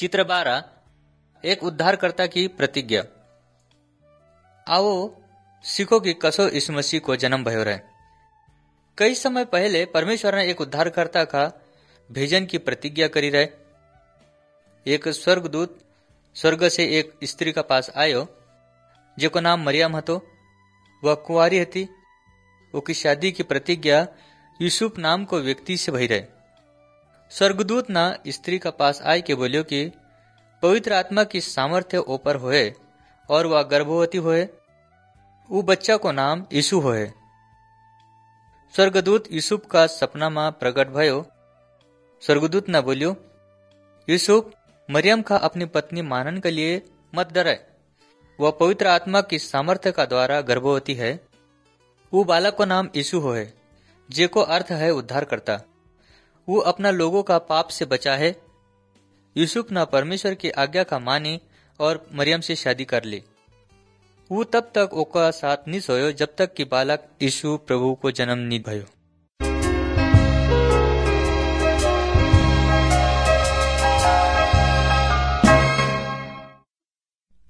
चित्र 12 एक उद्धारकर्ता की प्रतिज्ञा। आओ सीखो कि कसो यीशु मसीह को जन्म भयो रहे। कई समय पहले परमेश्वर ने एक उद्धारकर्ता का भेजन की प्रतिज्ञा करी रहे। एक स्वर्गदूत स्वर्ग से एक स्त्री का पास आयो जेको नाम मरियम हतो। वह कुंवारी हती। उसकी शादी की प्रतिज्ञा यूसुफ नाम को व्यक्ति से भई रहे। स्वर्गदूत ना स्त्री का पास आए के बोलियो कि पवित्र आत्मा की सामर्थ्य ऊपर होए और वह गर्भवती होए। वो बच्चा को नाम यीशु होए। स्वर्गदूत यूसुफ का सपना में प्रकट भयो। स्वर्गदूत ना बोलियो, यूसुफ मरियम का अपनी पत्नी मानन के लिए मत डरे। वह पवित्र आत्मा की सामर्थ्य का द्वारा गर्भवती है। वो बालक को नाम यीशु होए, जेको अर्थ है उद्धार करता। वो अपना लोगों का पाप से बचा है। यूसुफ ना परमेश्वर की आज्ञा का मानी और मरियम से शादी कर ली। वो तब तक ओका साथ नहीं सोयो जब तक कि बालक यीशु प्रभु को जन्म नहीं भयो।